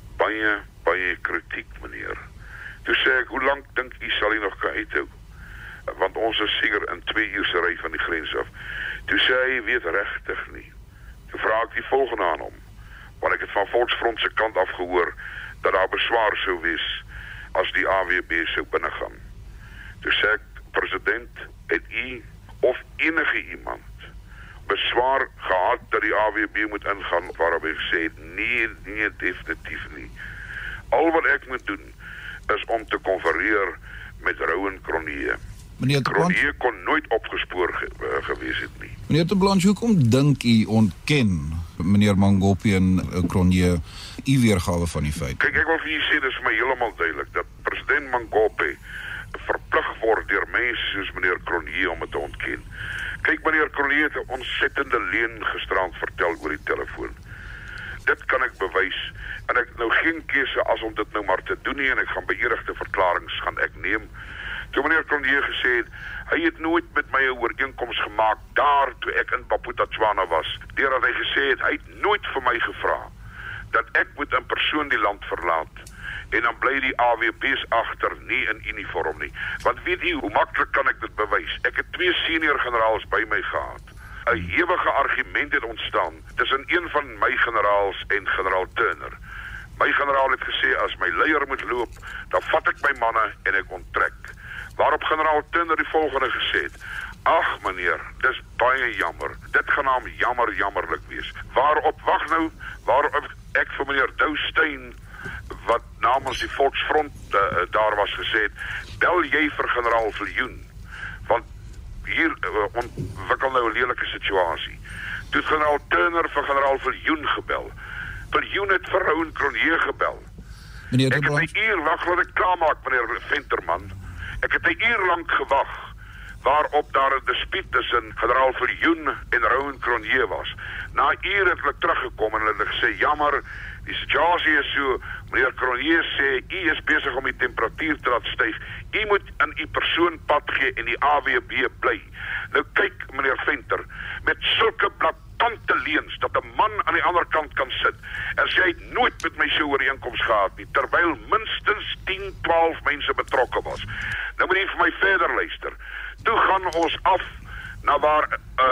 baie kritiek meneer. Toe sê ek, hoe lank dink u sal hy nog kan uithou? Want ons is seker in 2 uur se ry van die grens af. Toe sê hy, weet regtig nie. Toe vra ek die volgende aan hom, want ek het van Volksfront se kant af gehoor dat daar beswaar sou wees as die AWB sou binnegaan. Toe sê ek, president, het u of enige iemand beswaar gehad dat die AWB moet ingaan, waarop hy gesê het, nee, definitief nie. Al wat ek moet doen is om te konfereer met Rowan Cronje. Cronje kon nooit opgespoor gewees het nie. Meneer de Blanche, hoekom dink u ontken meneer Mangope en Cronje u weergawe van die feit? Kyk, ek wil vir u sê, dit is my heeltemal duidelik dat president Mangope verplig word deur mense soos meneer Cronje om het te ontken. Kyk, meneer Cronje het 'n ontsettende leuen gisterand vertel oor die telefoon. Dit kan ek bewys en ek het nou geen keuse as om dit nou maar te doen nie en ek gaan beëdigde verklaringe gaan ek neem. Toe meneer Cronje gesê het, hy het nooit met my 'n ooreenkoms gemaak daar toe ek in Bophuthatswana was, deurdat hy gesê het, hy het nooit vir my gevra dat ek moet in persoon die land verlaat en dan bly die AWB's agter, nie in uniform nie. Want weet u, hoe maklik kan ek dit bewys? Ek het 2 senior generaals by my gehad. 'n Hewige argument het ontstaan tussen een van my generaals en generaal Turner. My generaal het gesê, as my leier moet loop, dan vat ek my manne en ek onttrek. Waarop generaal Turner die volgende gesê het, ag meneer, dis baie jammer, dit gaan hom jammerlik wees. Waarop ek vir meneer Doustein, wat namens die Volksfront daar was gesê, bel jy vir generaal Viljoen, want hier ontwikkel nou 'n lelike situasie. Toe het generaal Turner vir generaal Viljoen gebel. Viljoen het vir Rowan Cronje gebel. Ek het 'n uur wag, laat ek klaarmaak, meneer Venterman. Ek het 'n uur lank gewag, waarop daar 'n dispuut tussen generaal Viljoen en Rowan Cronje was. Na 'n uur het hulle teruggekom en hulle gesê, jammer, die situasie is so, meneer Cronje sê, u is besig om die temperatuur te laat styg. U moet in u persoon pad gee en die AWB bly. Nou kyk, meneer Venter, met sulke blaatante leuns, dat 'n man aan die ander kant kan sit, en sy het nooit met my so ooreenkoms gehad nie, terwyl minstens 10, 12 mense betrokke was. Nou moet u vir my verder luister. Toe gaan ons af na waar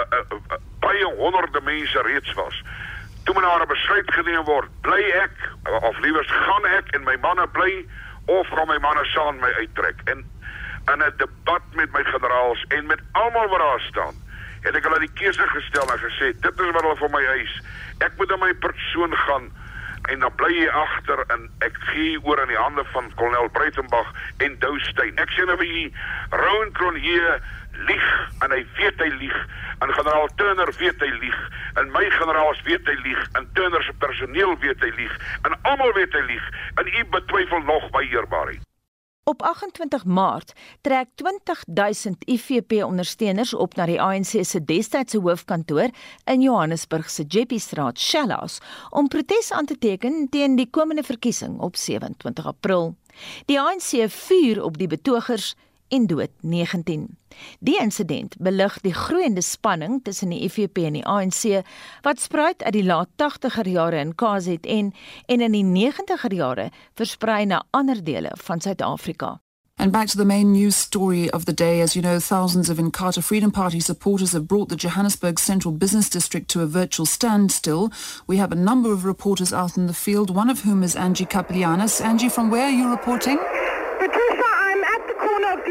baie honderde mense reeds was. Toe moet daar 'n besluit geneem word, bly ek, of liewers gaan ek en my manne bly, of gaan my manne saam my uittrek. En in 'n debat met my generaals en met almal wat daar staan, het ek hulle die keuse gestel en gesê, dit is wat hulle vir my eis. Ek moet in my persoon gaan, en dan bly jy agter, en ek gee oor in die hande van kolonel Breitenbach en Doustein. Ek sê nou vir jy, Rowan Cronje lieg, en hy weet hy lieg, en generaal Turner weet hy lieg, en my generaals weet hy lieg, en Turner se personeel weet hy lieg, en almal weet hy lieg, en u betwyfel nog my eerbaarheid. Op 28 Maart trek 20,000 IFP-ondersteuners op na die ANC se destydse hoofkantoor in Johannesburg se Jeppiestraat, Shellas, om protes aan te teken teen die komende verkiesing op 27 April. Die ANC vuur op die betogers en dood 19. Die insident belig die groeiende spanning tussen die IFP en die ANC wat spruit uit die laat 80er jare in KZN en in die 90er jare versprei na ander dele van Suid-Afrika. And back to the main news story of the day. As you know, thousands of Inkatha Freedom Party supporters have brought the Johannesburg Central Business District to a virtual standstill. We have a number of reporters out in the field, one of whom is Angie Kapilianis. Angie, from where are you reporting? Patricia, I'm at the corner of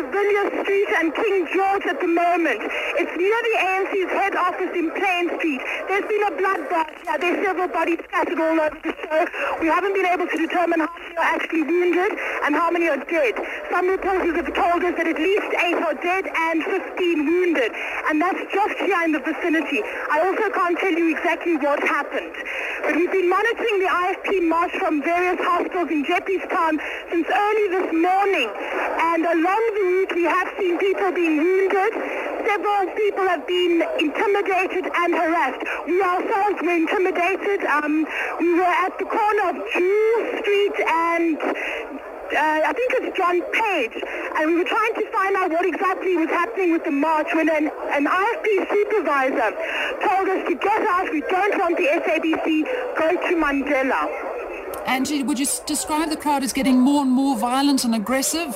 De Villiers Street and King George at the moment. It's near the ANC's head office in Plain Street. There's been a bloodbath here. There's several bodies scattered all over the show. We haven't been able to determine how many are actually wounded and how many are dead. Some reporters have told us that at least 8 are dead and 15 wounded. And that's just here in the vicinity. I also can't tell you exactly what happened. But we've been monitoring the IFP march from various hospitals in Jeppystown since early this morning. And along the route we have seen people being wounded. Several people have been intimidated and harassed. We ourselves were intimidated. We were at the corner of Jewel Street and I think it's John Page, and we were trying to find out what exactly was happening with the march when an IFP supervisor told us to get out, we don't want the SABC, go to Mandela. Angie, would you describe the crowd as getting more and more violent and aggressive?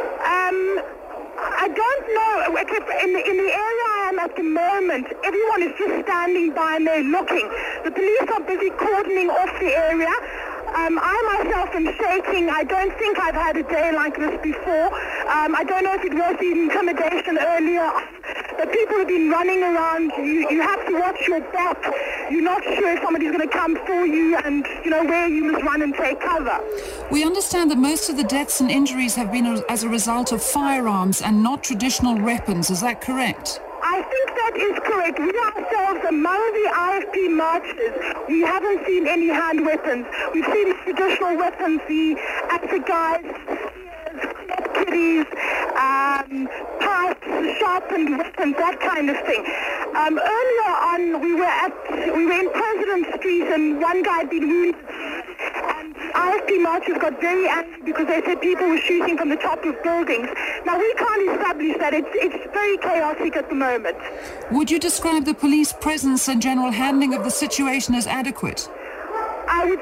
I don't know. In the area I am at the moment, everyone is just standing by and they're looking. The police are busy cordoning off the area. I myself am shaking. I don't think I've had a day like this before. I don't know if it was the intimidation earlier. But people have been running around. You have to watch your back. You're not sure if somebody's going to come for you and, where you must run and take cover. We understand that most of the deaths and injuries have been as a result of firearms and not traditional weapons. Is that correct? I think that is correct. We ourselves, among the IFP marchers, we haven't seen any hand weapons. We've seen traditional weapons, the assegais, spears, kitties, pipes, sharpened weapons, that kind of thing. Earlier on, we were in President Street, and one guy had been wounded. And IFP marchers got very angry because they said people were shooting from the top of buildings. Now, we can't establish that. It's very chaotic at the moment. Would you describe the police presence and general handling of the situation as adequate? I would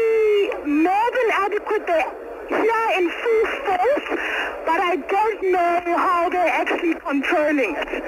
say more than adequate. They're here in full force, but I don't know how they're actually controlling it.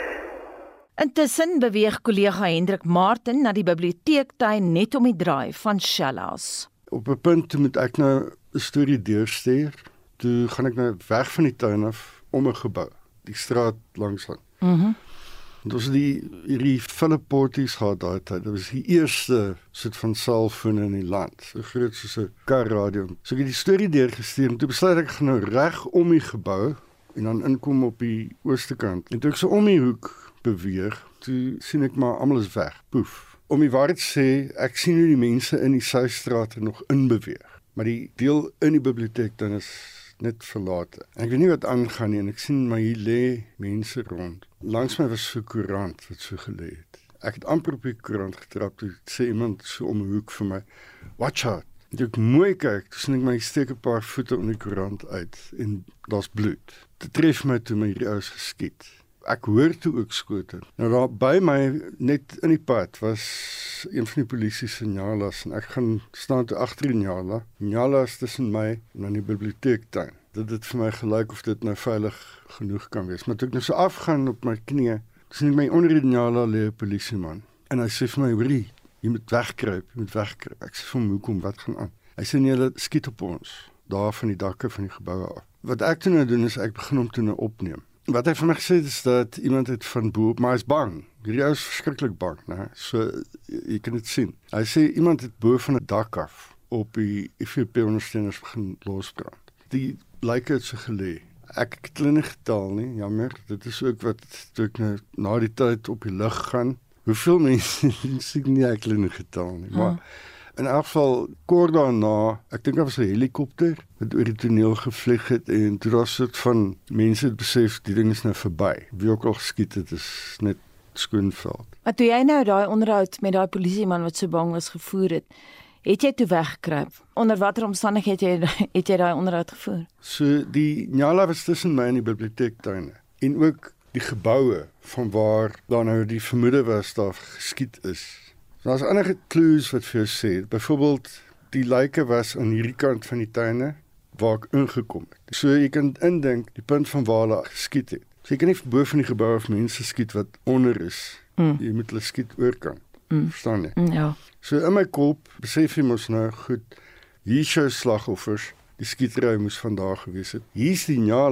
Intussen beweeg kollega Hendrik Martin na die biblioteektuin net om die draai van Shallas. Op 'n punt toe moet ek nou 'n storie deurstuur. Toe gaan ek nou weg van die tuin af om 'n gebou, die straat langs aan. Dit was hierdie Philip Porties gehad daai tyd. Dit was die eerste soort van selfoon in die land. So groot soos 'n karradio. So ek het die storie deurgestuur en toe besluit ek gaan nou reg om die gebou en dan inkom op die ooste kant. En toe ek so om die hoek beweeg, toe sien ek maar almal is weg. Poef. Om die waarheid te sê, ek sien hoe die mense in die Suidstrate nog inbeweeg. Maar die deel in die biblioteek dan is net verlate. En ek weet nie wat aangaan nie en ek sien maar hier lê mense rond. Langs my was so 'n koerant wat so gelê het. Ek het amper op die koerant getrap toe sê iemand so om 'n hoek vir my, "Watch out." En toe ek mooi kyk, toe sien ek my steek 'n paar voete onder die koerant uit en daar's bloed. Dit tref my toe my hierdie ou is geskiet. Ek hoor toe ook skote. Nou daar by my, net in die pad, was een van die polisie se Nyalas en ek gaan staan toe agter die Nyala. Nyala is tussen my en dan die biblioteektuin. Dit het vir my gelyk of dit nou veilig genoeg kan wees. Maar toe ek nou so afgaan op my knieë, sien ek my onder die Nyala lê 'n polisieman. En hy sê vir my, "Hoorie, jy moet wegkruip, jy moet wegkruip." Ek sê vir hom, "Hoekom, wat gaan aan?" Hy sê, "Nee, hulle skiet op ons, daar van die dakke van die geboue af." Wat ek toe nou doen is ek begin hom toe nou opneem. Wat hy vir my gesê het is dat iemand het van bo op, maar hy is bang. Hierdie ou is verskriklik bang, né? So jy kan dit sien. Hy sê iemand het bo van 'n dak af op die IFP-ondersteuners begin losbrand. Die lyke het so gelê. Ek het hulle nie getal nie, jammer. Dit is ook wat toe ek nou na die tyd op die lug gaan. Hoeveel mense sien nie ek hulle nie getal nie, maar in elk geval kort daarna, ek dink daar was 'n helikopter wat oor die toneel gevlieg het en toe daar soort van mense het besef die ding is nou verby. Wie ook al geskiet het is net skoonveld. Maar toe jy nou daai onderhoud met daai polisieman wat so bang was gevoer het jy toe weggekruip? Onder watter omstandighede het jy daai onderhoud gevoer? So die Nyala was tussen my en die biblioteektuine en ook die geboue van waar daar nou die vermoede was daar geskiet is. Daar's ander clues wat vir jou sê. Byvoorbeeld, die lyke was aan hierdie kant van die tuine waar ek ingekom het. So jy kan indink die punt van waar hulle geskiet het. So jy kan nie bo van die gebou of mense skiet wat onder is. Jy moet hulle skiet oorkant. Verstaan jy? Ja. So in my kop besef jy mos nou goed, hier is jou slagoffers. Die skietery moes vandag gewees het. Hier's die Nyala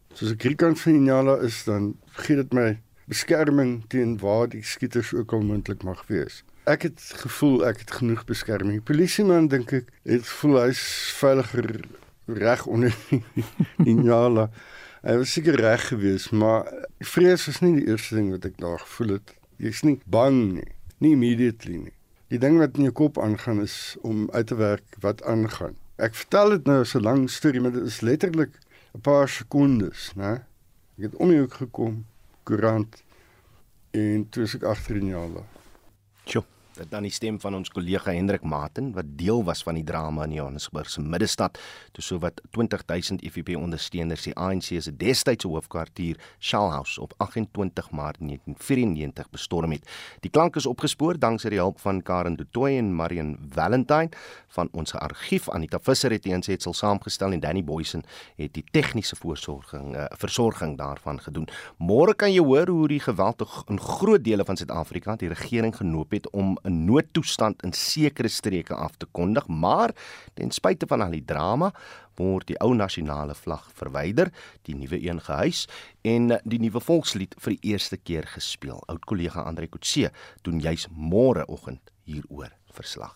Soos ek hierdkant van Inyala is, dan gee dit my beskerming teen waar die skieters ook al moontlik mag wees. Ek het gevoel ek het genoeg beskerming. Polisieman dink ek het gevoel hy's veiliger reg onder Inyala. Hy was seker reg geweest, maar vrees was nie die eerste ding wat ek daar gevoel het. Jy's nie bang nie, nie immediately nie. Die ding wat in jou kop aangaan is om uit te werk wat aangaan. Ek vertel dit nou so 'n lang storie, maar dit is letterlik 'n paar sekondes, né? Ek het om die hoek gekom, koerant, en toe is ek agter Inyala. Sjoe. Dit dan die stem van ons kollega Hendrik Maten, wat deel was van die drama in Johannesburg se middestad, toe sowat 20,000 EFF-ondersteuners die ANC se destydse hoofkwartier Shell House op 28 Maart 1994 bestorm het. Die klank is opgespoor dankse die hulp van Karen du Toit en Marion Valentine van ons argief. Anita Visser het die insetsel saamgestel en Danny Boysen het die tegniese versorging daarvan gedoen. Môre kan jy hoor hoe die geweld in groot dele van Suid-Afrika die regering genoop het om 'n noodtoestand in sekere streke af te kondig, maar ten spyte van al die drama word die ou nasionale vlag verwyder, die nuwe een gehuis en die nuwe volkslied vir die eerste keer gespeel. Oud-kollega Andre Kotse doen juis môreoggend hieroor verslag.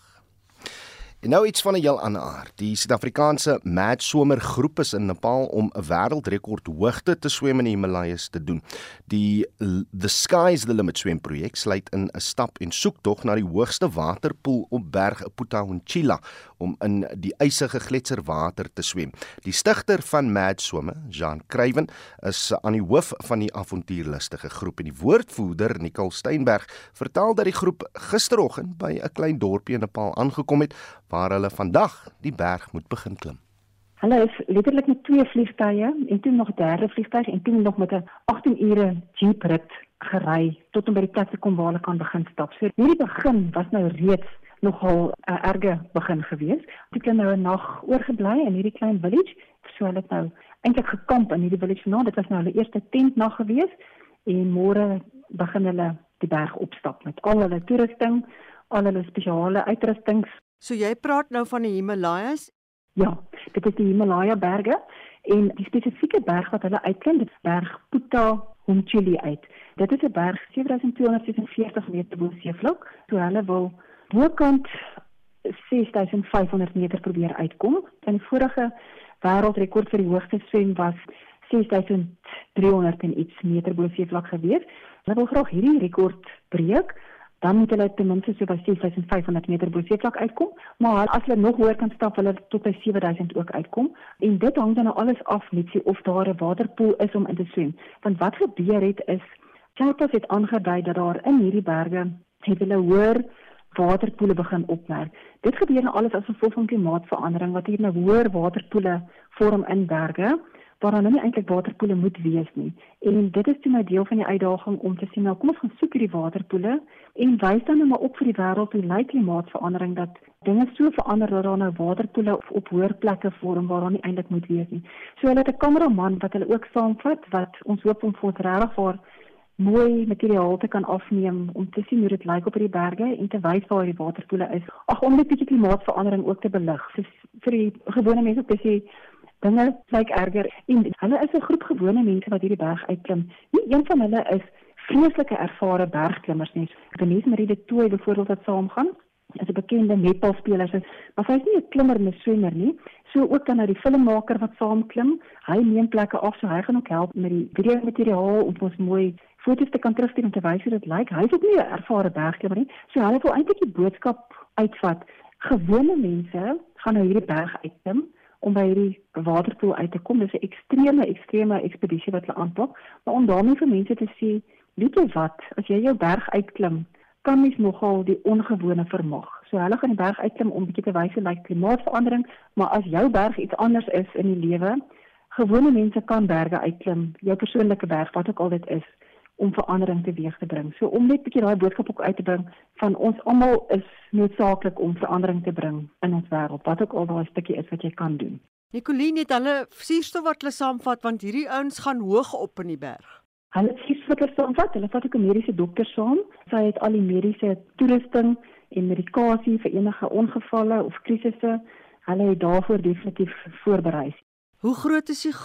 En nou iets van 'n heel ander aard. Die Suid-Afrikaanse Mad Swimmer groep is in Nepal om 'n wêreldrekord hoogte te swem in die Himalayas te doen. Die The Sky's the Limit swemprojek sluit in 'n stap en soektog na die hoogste waterpoel op berg Putawonchila om in die ysige gletserwater te swem. Die stigter van Mad Swimmer, Jean Kruiven, is aan die hoof van die avontuurlustige groep en die woordvoerder Nicole Steinberg vertel dat die groep gisteroggend by 'n klein dorpie in Nepal aangekom het waar hulle vandag die berg moet begin klim. Hulle is letterlik met 2 vliegtuie en toe nog 'n derde vliegtuig en toe nog met 'n 18 ure jeeprit gery tot om by die plek te kom waar hulle kan begin stap. So hierdie begin was nou reeds nogal 'n erge begin gewees. Ek het nou 'n nag oorgebly in hierdie klein village. So hulle het nou eintlik gekamp in hierdie village vanaand. Dit was nou hulle eerste tentnag gewees en môre begin hulle die berg opstap met al hulle toerusting, al hulle spesiale uitrustings. So jy praat nou van die Himalayas? Ja, dit is die Himalaya berge en die spesifieke berg wat hulle uitklim, dit is berg Putawonchili uit. Dit is 'n berg 7246 meter bo seevlak. So hulle wil bokant 6500 meter probeer uitkom. En die vorige wêreldrekord vir die hoogste swem was 6300 en iets meter bo seevlak gewees. Hulle wil graag hierdie rekord breek. Dan moet hulle ten minste so by 6500 meter bo seevlak uitkom, maar as hulle nog hoër kan stap, hulle tot by 7000 ook uitkom. En dit hang dan alles af net of daar 'n waterpoel is om in te swem. Want wat gebeur het is, Sherpas het aangedui dat daar in hierdie berge het hulle hoër waterpoele begin opmerk. Dit gebeur nou alles as gevolg van klimaatsverandering, wat hier nou hoër waterpoele vorm in berge, waar dan nie eintlik waterpoele moet wees nie. En dit is toe nou deel van die uitdaging om te sê, nou kom ons gaan soek hierdie waterpoele en wys dan nou maar op vir die wêreld hoe lyk klimaatsverandering, dat dinge so verander dat daar nou waterpoele op hoër plekke vorm waar daar nie eintlik moet wees nie. So hulle het 'n kameraman wat hulle ook saamvat, wat ons hoop om vir ons regtig vir mooi materiaal te kan afneem om te sien hoe dit lyk op hierdie berge en te wys waar die waterpoele is. Ag, om net 'n bietjie klimaatsverandering ook te belig. So vir die gewone mense om te sê dinge lyk erger. En hulle is 'n groep gewone mense wat hierdie berg uitklim. Nie een van hulle is vreeslike ervare bergklimmers nie. Denise Marie de Tooy byvoorbeeld wat saamgaan, is 'n bekende netbalspeler, maar sy is nie 'n klimmer en 'n swemmer nie. So ook dan nou die filmmaker wat saamklim, hy neem plekke af, so hy gaan ook help met die videomateriaal om ons mooi foto's te kan terugstuur om te wys hoe dit lyk. Hy is ook nie 'n ervare bergklimmer nie. So hulle wil eintlik die boodskap uitvat. Gewone mense gaan nou hierdie berg uitklim om by hierdie waterpoel uit te kom. Dis 'n ekstreme ekspedisie wat hulle aanpak, maar om daarmee vir mense te sê, weet jy wat, as jy jou berg uitklim, kan mens nogal die ongewone vermag. So hulle gaan die berg uitklim om bietjie te wys hoe lyk klimaatsverandering, maar as jou berg iets anders is in die lewe, gewone mense kan berge uitklim, jou persoonlike berg, wat ook al dit is, om verandering teweeg te bring. So om net bietjie daai boodskap ook uit te bring van ons almal is noodsaaklik om verandering te bring in ons wêreld, wat ook al daai stukkie is wat jy kan doen. Nicoline, het hulle suurstof wat hulle saamvat, want hierdie ouens gaan hoog op in die berg. Hulle het suurstof wat hulle saamvat, hulle vat ook 'n mediese dokter saam. Sy het al die mediese toerusting en medikasie vir enige ongevalle of krisisse. Hulle het daarvoor definitief voorberei. Hoe groot is die groep?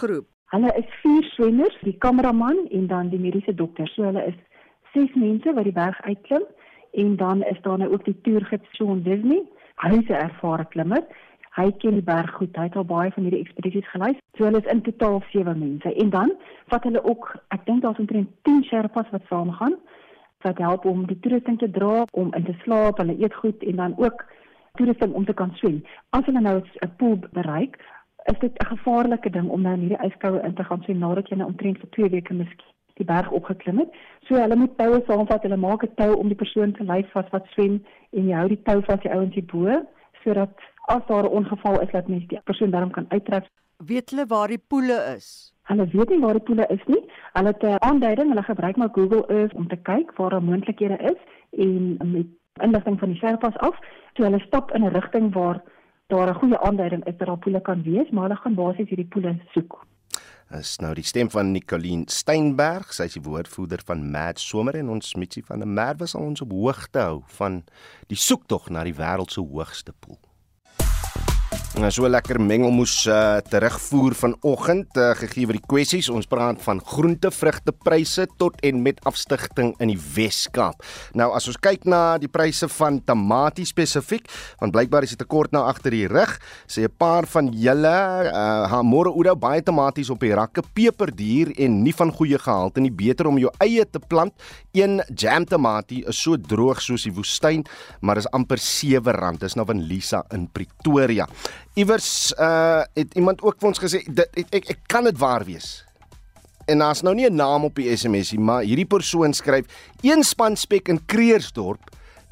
Hulle is 4 swemmers, die kameraman en dan die mediese dokter. So hulle is 6 mense wat die berg uitklim en dan is daar nou ook die toergids Sean Disney. Hy is 'n ervare klimmer. Hy ken die berg goed. Hy het al baie van hierdie ekspedisies gelei. So hulle is in totaal 7 mense. En dan vat hulle ook, ek dink daar's omtrent 10 Sherpas wat saamgaan. Wat help om die toerusting te dra, om in te slaap, hulle eet goed en dan ook toerusting om te kan swem. As hulle nou 'n pool bereik, is dit 'n gevaarlike ding om nou in hierdie yskoue in te gaan swem nadat jy nou omtrent vir 2 weke miskien die berg opgeklim het. So hulle moet toue saamvat, hulle maak 'n tou om die persoon se lyf vas wat swem en jy hou die tou vas die ouens hierbo sodat as daar 'n ongeval is dat mens die persoon daarom kan uittrek. Weet hulle waar die poele is? Hulle weet nie waar die poele is nie. Hulle het 'n aanduiding, hulle gebruik maar Google Earth om te kyk waar daar moontlikhede is en met inligting van die Sherpas af, so hulle stap in 'n rigting waar daar 'n goeie aanduiding is dat daar poele kan wees, maar hulle gaan basies hierdie poele soek. Is nou die stem van Nicoline Steinberg, sy is die woordvoerder van Mad Somer en ons Mitsie van der Merwe sal ons op hoogte hou van die soektog na die wêreld se hoogste poel. So 'n lekker mengelmoes terugvoer vanoggend, gegee oor die kwessies. Ons praat van groente, vrugtepryse tot en met afstigting in die Wes-Kaap. Nou as ons kyk na die pryse van tamatie spesifiek, want blykbaar is dit 'n tekort nou agter die rug, sê 'n paar van julle, môre Oudo baie tamaties op die rakke, peperduur en nie van goeie gehalte nie, beter om jou eie te plant. Een jam tamatie is so droog soos die woestyn, maar is amper R7. Dis nou van Lisa in Pretoria. Iewers het iemand ook vir ons gesê, ek kan dit waar wees. En daar's nou nie 'n naam op die SMS nie, maar hierdie persoon skryf, 1 span spek in Kreersdorp,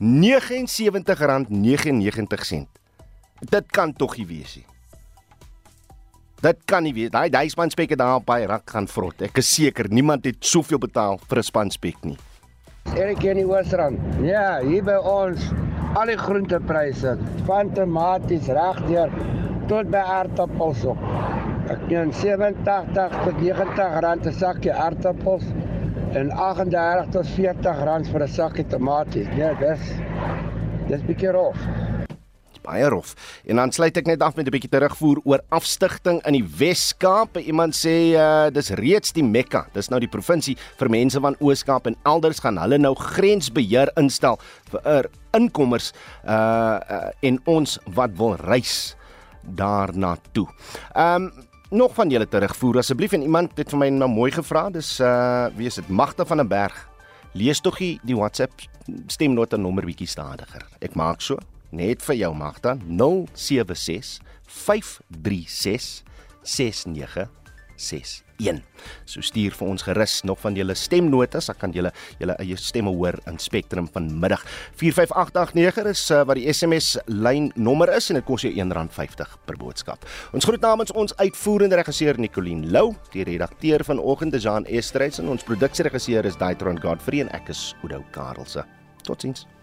R79.99. Dit kan tog nie wees nie. Dit kan nie wees. Daai span spek het daar op baie rak gaan vrot. Ek is seker, niemand het soveel betaal vir 'n span spek nie. Erik in die Oosrand. Ja, hier by ons, al die groentepryse, van tomaties regdeur tot by aardappels op. Ek neem 87 tot R90 'n sakkie aardappels en 38 tot R40 vir 'n sakkie tomaties. Ja, dis bietjie rof. Baie rof. En dan sluit ek net af met 'n bietjie terugvoer oor afstigting in die Wes-Kaap. Iemand sê dis reeds die Mekka. Dis nou die provinsie vir mense van Oos-Kaap en elders gaan hulle nou grensbeheer instel vir inkommers en ons wat wil reis daarna toe. Nog van julle terugvoer asseblief, en iemand het vir my nou mooi gevra, dis wie is dit, Magda van den Berg. Lees tog die WhatsApp stemnota nommer bietjie stadiger. Ek maak so net vir jou, Magda, 076 536 6961. So stuur vir ons gerus nog van julle stemnotas, dan kan julle eie stemme hoor in Spectrum vanmiddag. 45889 is wat die SMS lyn nommer is en dit kos jou R1.50 per boodskap. Ons groet namens ons uitvoerende regisseur Nicoline Lou, die redakteur vanoggend is Jean Estreys en ons produksieregisseur is Daitron Godfrey en ek is Oudo Karelse. Totsiens.